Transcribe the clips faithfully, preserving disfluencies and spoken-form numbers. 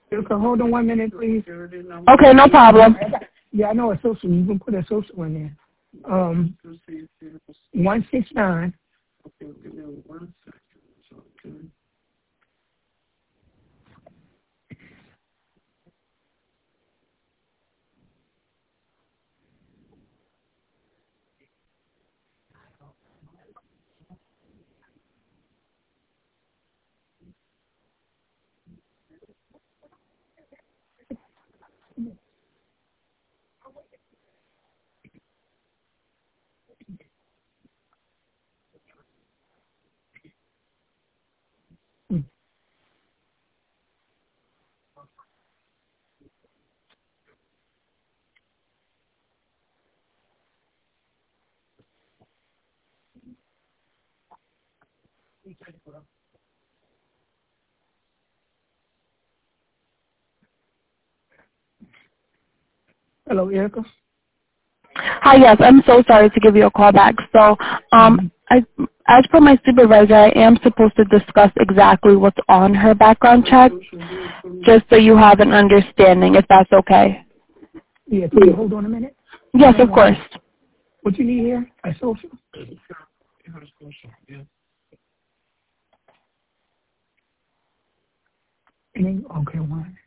Okay, hold on one minute, please. Okay, no problem. Yeah, I know a social. You can put a social in there. Um, one six nine. Okay, give me one second. Okay. Hello, Erica. Hi, yes, I'm so sorry to give you a call back. So, um, I, as per my supervisor, I am supposed to discuss exactly what's on her background check, just so you have an understanding, if that's okay. Yeah, can you hold on a minute? Yes, of course. What you need here? A social? Yeah. Any? Okay, one.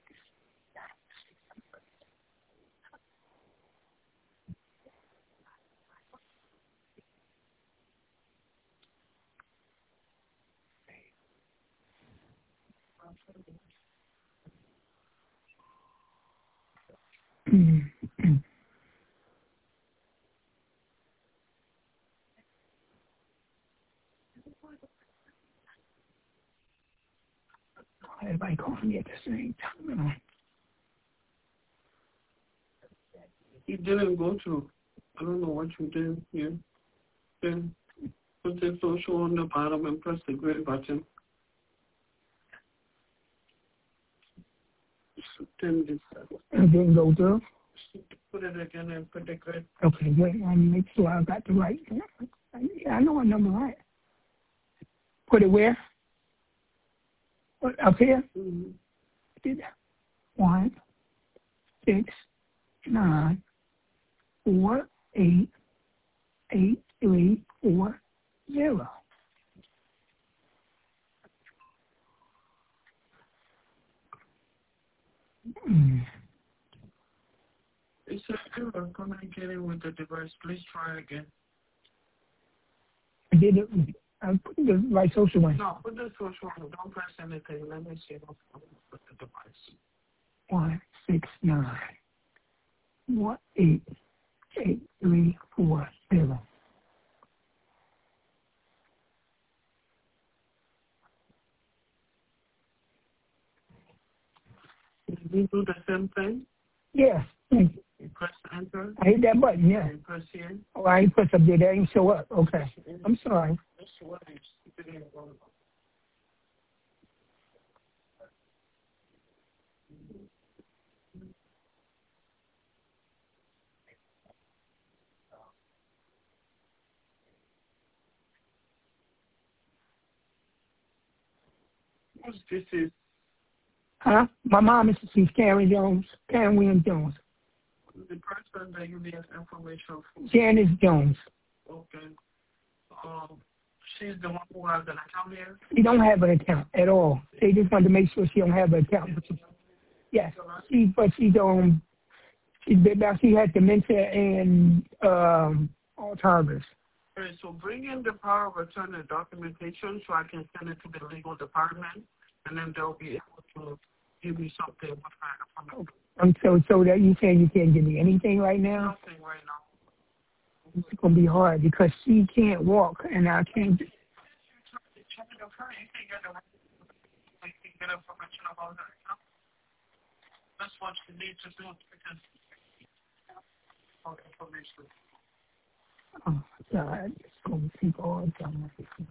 Everybody calling me at the same time. You didn't go through. I don't know what you did here. Then put the social on the bottom and press the gray button. Then this. It didn't go through? Put it again and put the gray. Okay, wait, I make sure I got the right. Yeah, I know what number right. Put it where? What, up here? Mm-hmm. Did one, six, nine, four, eight, eight, three, four, zero. Mm. It's a error communicating with the device. Please try again. I did it. I put the right social one. No, put the social on. Don't press anything. Let me see if I can put the device. One, six, nine, one, eight, eight, three, four, zero. Did you do the same thing? Yes. Thank you. You press enter. I hit that button, yeah. You press here. Oh, I ain't press up there. That ain't show up. Okay. I'm sorry. That's what I didn't go. What's this is? Huh? My mom is she's Karen Jones. Karen Williams Jones. The person that you need information from. Janice Jones. Okay. Um, she's the one who has an account here? She don't have an account at all. They just wanted to make sure she don't have an account. But she, yes. She, but she's um, she now she has dementia and um, Alzheimer's. Okay, so bring in the power of attorney documentation so I can send it to the legal department, and then they'll be able to give me something with my information. Um, so, so that you saying you can't give me anything right now? Nothing right now. It's gonna be hard because she can't walk and I can't. That's what you need to do because information. Oh God, it's gonna take all the time.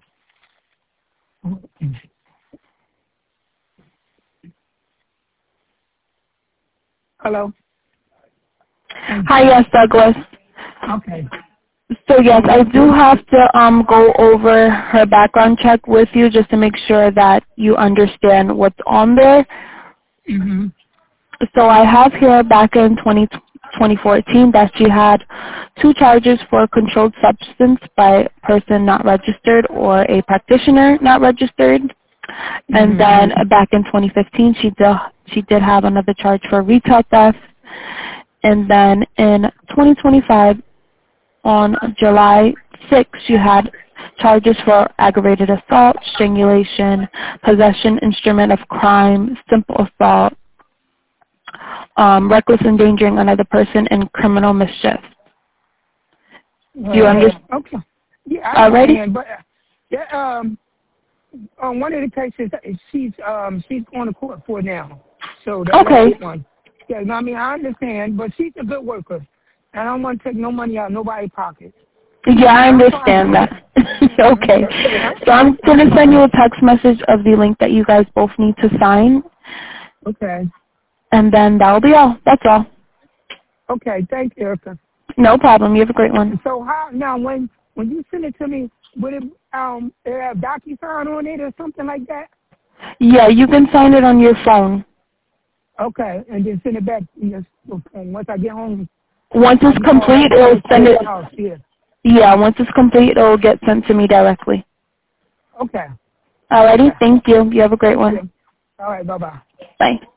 Hello. Hi, yes, Douglas. Okay. So yes, I do have to um go over her background check with you just to make sure that you understand what's on there. Mhm. So I have here back in twenty, twenty fourteen that she had two charges for controlled substance by person not registered or a practitioner not registered. And then back in twenty fifteen, she did, she did have another charge for retail theft. And then in twenty twenty-five, on July sixth, she had charges for aggravated assault, strangulation, possession instrument of crime, simple assault, um, reckless endangering another person, and criminal mischief. Do you Uh, understand? Okay. Yeah, I Already? understand, but uh, yeah, um, on one of the cases, uh, she's um she's going to court for now. So that, Okay. that's one. Yeah, I mean I understand, but she's a good worker. And I don't want to take no money out of nobody's pocket. Yeah, I understand that. Okay. So I'm going to send you a text message of the link that you guys both need to sign, Okay. and then that'll be all. That's all. Okay. Thank you, Erica. No problem. You have a great one. So how now when when you send it to me, would it um it have DocuSign on it or something like that? Yeah, you can sign it on your phone. Okay, and then send it back yes, once I get home. Once it's complete, it'll send it. House, yeah. Yeah, once it's complete, it'll get sent to me directly. Okay. Alrighty, Okay. thank you. You have a great one. All right, bye bye. Bye.